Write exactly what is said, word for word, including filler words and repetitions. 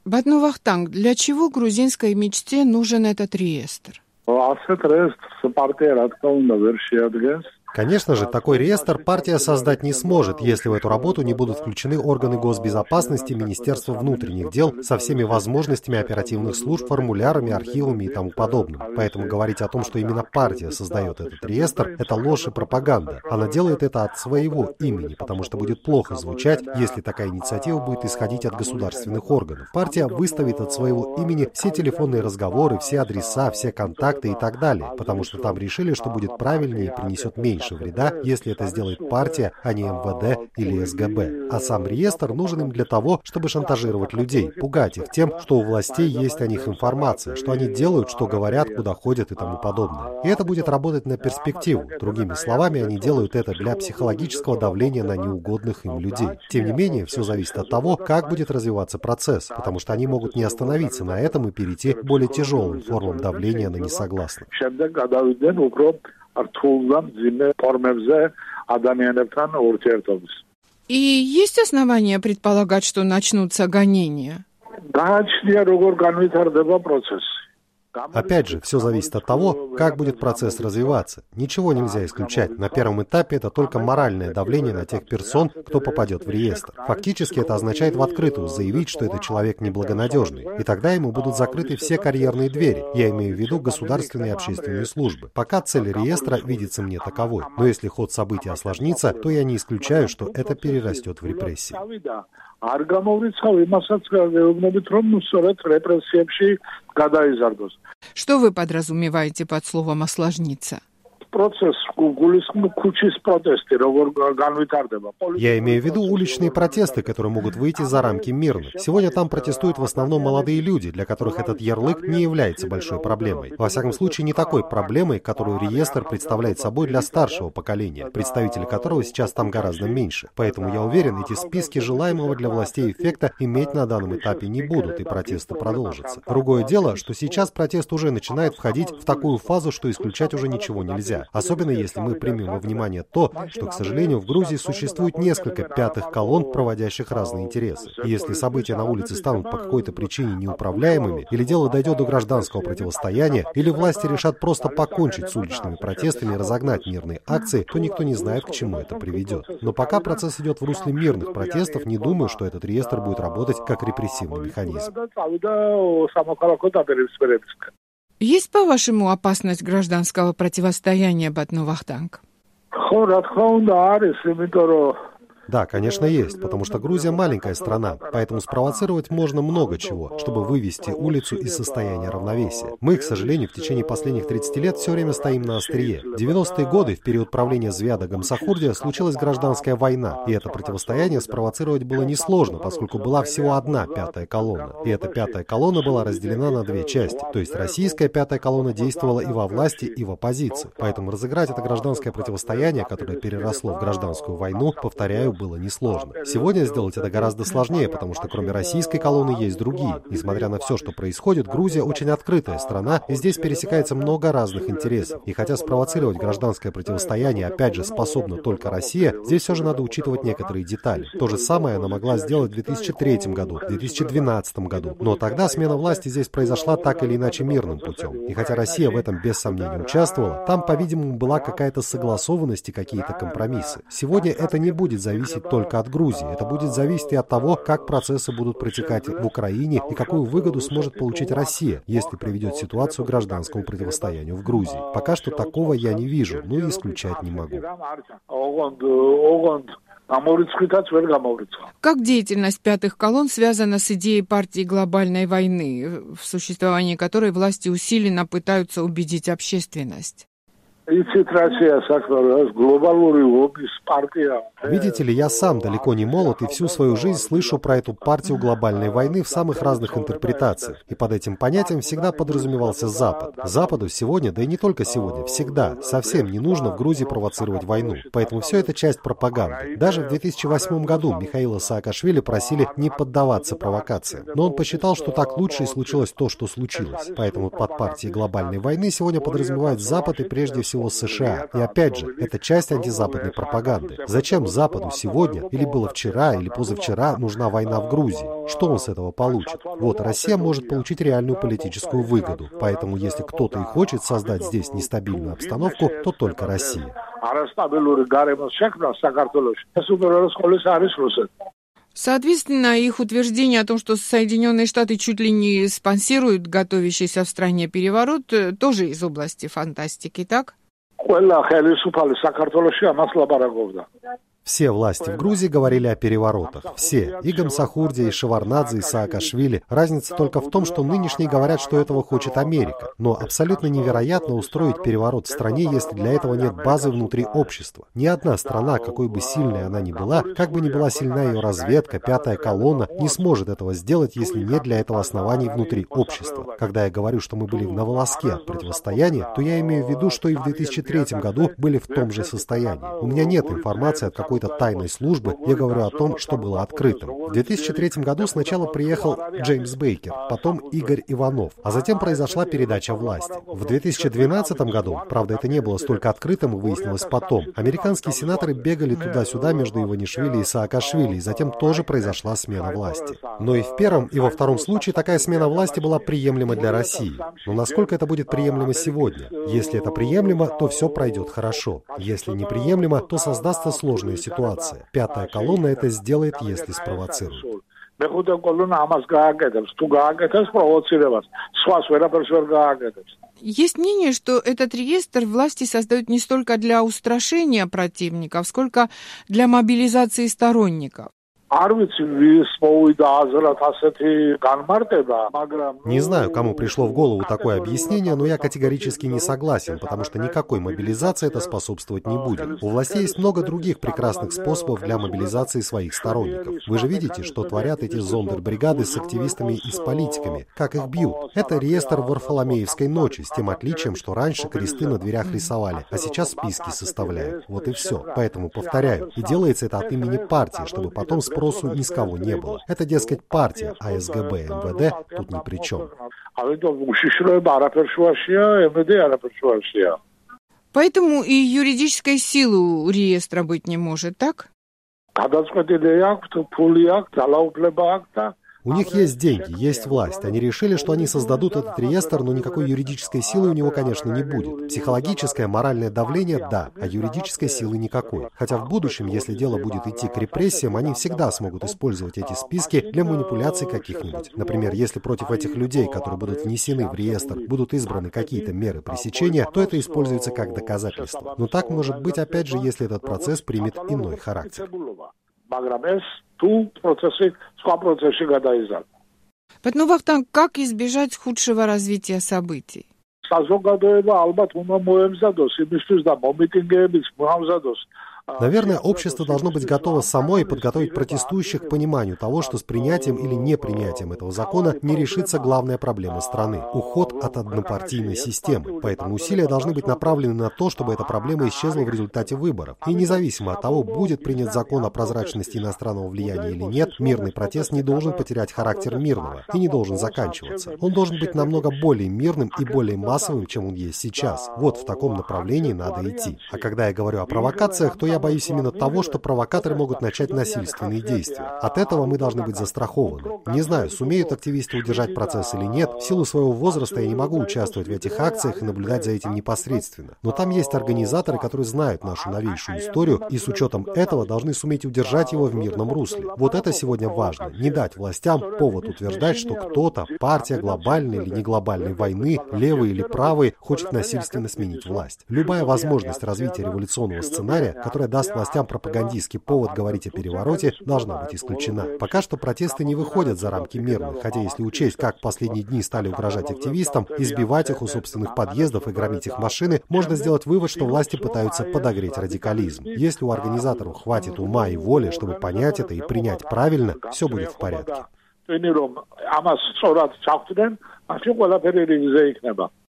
Батну Вахтанг, для чего грузинской мечте нужен этот реестр? Конечно же, такой реестр партия создать не сможет, если в эту работу не будут включены органы госбезопасности, Министерство внутренних дел со всеми возможностями оперативных служб, формулярами, архивами и тому подобным. Поэтому говорить о том, что именно партия создает этот реестр, это ложь и пропаганда. Она делает это от своего имени, потому что будет плохо звучать, если такая инициатива будет исходить от государственных органов. Партия выставит от своего имени все телефонные разговоры, все адреса, все контакты и так далее, потому что там решили, что будет правильнее и принесет меньше вреда, если это сделает партия, а не эм вэ дэ или эс гэ бэ. А сам реестр нужен им для того, чтобы шантажировать людей, пугать их тем, что у властей есть о них информация, что они делают, что говорят, куда ходят и тому подобное. И это будет работать на перспективу. Другими словами, они делают это для психологического давления на неугодных им людей. Тем не менее, все зависит от того, как будет развиваться процесс, потому что они могут не остановиться на этом и перейти к более тяжелым формам давления на несогласных. И есть основания предполагать, что начнутся гонения? Опять же, все зависит от того, как будет процесс развиваться. Ничего нельзя исключать. На первом этапе это только моральное давление на тех персон, кто попадет в реестр. Фактически это означает в открытую заявить, что этот человек неблагонадежный. И тогда ему будут закрыты все карьерные двери. Я имею в виду государственные и общественные службы. Пока цель реестра видится мне таковой. Но если ход событий осложнится, то я не исключаю, что это перерастет в репрессии. Что вы подразумеваете под словом «осложниться»? Я имею в виду уличные протесты, которые могут выйти за рамки мирных. Сегодня там протестуют в основном молодые люди, для которых этот ярлык не является большой проблемой. Во всяком случае, не такой проблемой, которую реестр представляет собой для старшего поколения, представители которого сейчас там гораздо меньше. Поэтому я уверен, эти списки желаемого для властей эффекта иметь на данном этапе не будут, и протесты продолжатся. Другое дело, что сейчас протест уже начинает входить в такую фазу, что исключать уже ничего нельзя. Особенно если мы примем во внимание то, что, к сожалению, в Грузии существует несколько пятых колонн, проводящих разные интересы. И если события на улице станут по какой-то причине неуправляемыми, или дело дойдет до гражданского противостояния, или власти решат просто покончить с уличными протестами и разогнать мирные акции, то никто не знает, к чему это приведет. Но пока процесс идет в русле мирных протестов, не думаю, что этот реестр будет работать как репрессивный механизм. Есть, по-вашему, опасность гражданского противостояния, Батну Вахтанг? Да, конечно, есть, потому что Грузия маленькая страна, поэтому спровоцировать можно много чего, чтобы вывести улицу из состояния равновесия. Мы, к сожалению, в течение последних тридцати лет все время стоим на острие. В девяностые годы, в период правления Звяда Гамсахурдия, случилась гражданская война, и это противостояние спровоцировать было несложно, поскольку была всего одна пятая колонна. И эта пятая колонна была разделена на две части, то есть российская пятая колонна действовала и во власти, и в оппозиции. Поэтому разыграть это гражданское противостояние, которое переросло в гражданскую войну, повторяю, было несложно. Сегодня сделать это гораздо сложнее, потому что кроме российской колонны есть другие. Несмотря на все, что происходит, Грузия очень открытая страна, и здесь пересекается много разных интересов. И хотя спровоцировать гражданское противостояние опять же способна только Россия, здесь все же надо учитывать некоторые детали. То же самое она могла сделать в две тысячи третьем году, в две тысячи двенадцатом году. Но тогда смена власти здесь произошла так или иначе мирным путем. И хотя Россия в этом без сомнения участвовала, там, по-видимому, была какая-то согласованность и какие-то компромиссы. Сегодня это не будет зависеть только от Грузии. Это будет зависеть и от того, как процессы будут протекать в Украине и какую выгоду сможет получить Россия, если приведет ситуацию к гражданскому противостоянию в Грузии. Пока что такого я не вижу, но и исключать не могу. Как деятельность пятых колонн связана с идеей партии глобальной войны, в существовании которой власти усиленно пытаются убедить общественность? Видите ли, я сам далеко не молод и всю свою жизнь слышу про эту партию глобальной войны в самых разных интерпретациях. И под этим понятием всегда подразумевался Запад. Западу сегодня, да и не только сегодня, всегда, совсем не нужно в Грузии провоцировать войну. Поэтому все это часть пропаганды. Даже в две тысячи восьмом году Михаила Саакашвили просили не поддаваться провокациям. Но он посчитал, что так лучше и случилось то, что случилось. Поэтому под партией глобальной войны сегодня подразумевают Запад и прежде всего всего США. И опять же, это часть антизападной пропаганды. Зачем Западу сегодня, или было вчера, или позавчера, нужна война в Грузии? Что он с этого получит? Вот, Россия может получить реальную политическую выгоду. Поэтому, если кто-то и хочет создать здесь нестабильную обстановку, то только Россия. Соответственно, их утверждение о том, что Соединенные Штаты чуть ли не спонсируют готовящийся в стране переворот, тоже из области фантастики, так? Все власти в Грузии говорили о переворотах. Все. И Гамсахурди, и Шеварднадзе, и Саакашвили. Разница только в том, что нынешние говорят, что этого хочет Америка. Но абсолютно невероятно устроить переворот в стране, если для этого нет базы внутри общества. Ни одна страна, какой бы сильной она ни была, как бы ни была сильна ее разведка, пятая колонна, не сможет этого сделать, если нет для этого оснований внутри общества. Когда я говорю, что мы были на волоске от противостояния, то я имею в виду, что и в две тысячи третьем году были в том же состоянии. У меня нет информации от какой-то тайной службы, я говорю о том, что было открытым. В две тысячи третьем году сначала приехал Джеймс Бейкер, потом Игорь Иванов, а затем произошла передача власти. В две тысячи двенадцатом году, правда, это не было столько открытым, выяснилось потом, американские сенаторы бегали туда-сюда между Иванишвили и Саакашвили, и затем тоже произошла смена власти. Но и в первом, и во втором случае такая смена власти была приемлема для России. Но насколько это будет приемлемо сегодня? Если это приемлемо, то все пройдет хорошо. Если неприемлемо, то создастся сложная ситуация. Ситуация. Пятая колонна это сделает, если спровоцирует. Есть мнение, что этот реестр власти создают не столько для устрашения противников, сколько для мобилизации сторонников. Не знаю, кому пришло в голову такое объяснение, но я категорически не согласен, потому что никакой мобилизации это способствовать не будет. У властей есть много других прекрасных способов для мобилизации своих сторонников. Вы же видите, что творят эти зондербригады с активистами и с политиками, как их бьют. Это реестр Варфоломеевской ночи, с тем отличием, что раньше кресты на дверях рисовали, а сейчас списки составляют. Вот и все. Поэтому повторяю, и делается это от имени партии, чтобы потом с спросу ни с кого не было. Это, дескать, партия, а эс гэ бэ, эм вэ дэ тут ни при чем. Поэтому и юридической силы у реестра быть не может, так? У них есть деньги, есть власть. Они решили, что они создадут этот реестр, но никакой юридической силы у него, конечно, не будет. Психологическое, моральное давление – да, а юридической силы никакой. Хотя в будущем, если дело будет идти к репрессиям, они всегда смогут использовать эти списки для манипуляций каких-нибудь. Например, если против этих людей, которые будут внесены в реестр, будут избраны какие-то меры пресечения, то это используется как доказательство. Но так может быть, опять же, если этот процесс примет иной характер. Поэтому, Вахтанг, как избежать худшего развития событий? Наверное, общество должно быть готово само и подготовить протестующих к пониманию того, что с принятием или непринятием этого закона не решится главная проблема страны – уход от однопартийной системы. Поэтому усилия должны быть направлены на то, чтобы эта проблема исчезла в результате выборов. И независимо от того, будет принят закон о прозрачности иностранного влияния или нет, мирный протест не должен потерять характер мирного и не должен заканчиваться. Он должен быть намного более мирным и более массовым, чем он есть сейчас. Вот в таком направлении надо идти. А когда я говорю о провокациях, то я боюсь именно того, что провокаторы могут начать насильственные действия. От этого мы должны быть застрахованы. Не знаю, сумеют активисты удержать процесс или нет. В силу своего возраста я не могу участвовать в этих акциях и наблюдать за этим непосредственно. Но там есть организаторы, которые знают нашу новейшую историю и с учетом этого должны суметь удержать его в мирном русле. Вот это сегодня важно. Не дать властям повод утверждать, что кто-то, партия глобальной или неглобальной войны, левый или правый, хочет насильственно сменить власть. Любая возможность развития революционного сценария, которая даст властям пропагандистский повод говорить о перевороте, должна быть исключена. Пока что протесты не выходят за рамки мирных, хотя если учесть, как в последние дни стали угрожать активистам, избивать их у собственных подъездов и громить их машины, можно сделать вывод, что власти пытаются подогреть радикализм. Если у организаторов хватит ума и воли, чтобы понять это и принять правильно, все будет в порядке.